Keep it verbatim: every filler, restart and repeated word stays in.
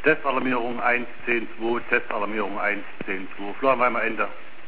Testalarmierung eins zehn zwei, Testalarmierung eins zehn zwei. Florian Weimer, Ende.